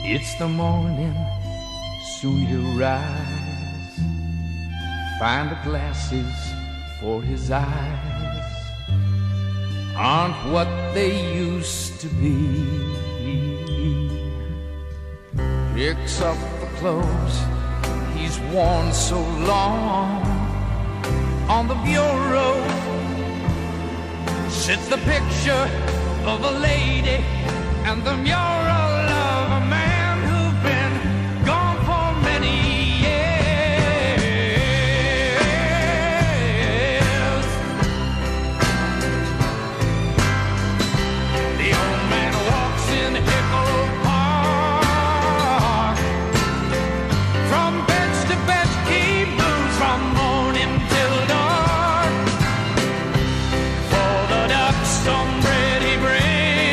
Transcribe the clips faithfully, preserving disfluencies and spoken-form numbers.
It's the morning, soon he'll rise, find the glasses for his eyes aren't what they used to be. Picks up the clothes he's worn so long on the bureau, sits the picture of a lady and the mural of a man who've been gone for many years. The old man walks in Echo Park, from bench to bench he moves from morning till dark, for the ducks some bread he brings.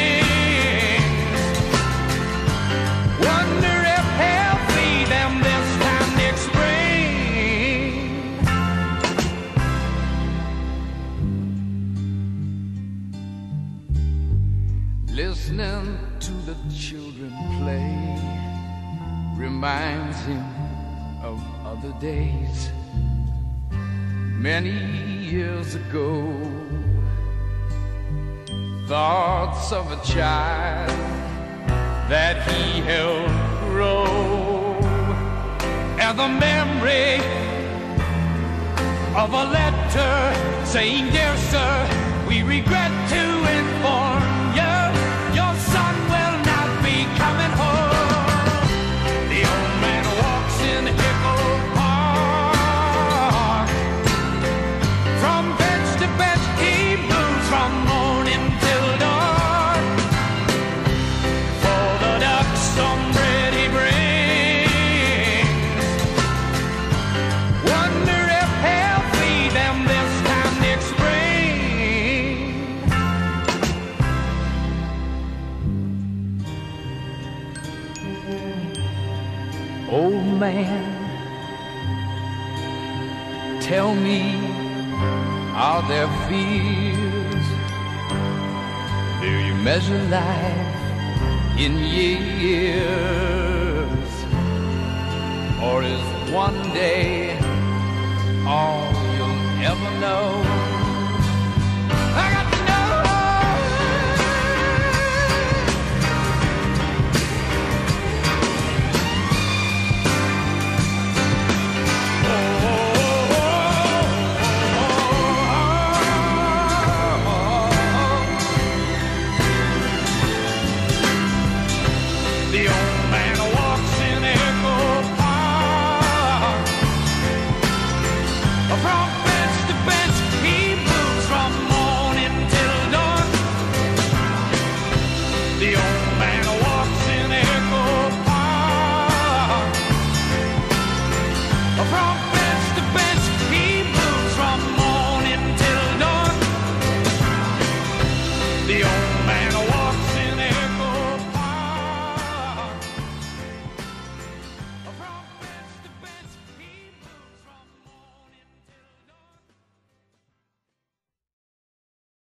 Listening to the children play reminds him of other days many years ago. Thoughts of a child that he held grow, and the memory of a letter saying, "Dear sir, we regret to inform you your son will not be coming home." The old man walks in Echo Park, from bench to bench he moves from morning till dark, for the ducks some bread he brings. Wonder if he'll feed them this time next spring. Old man, tell me, are there fears? Do you measure life in years? Or is one day all you'll ever know?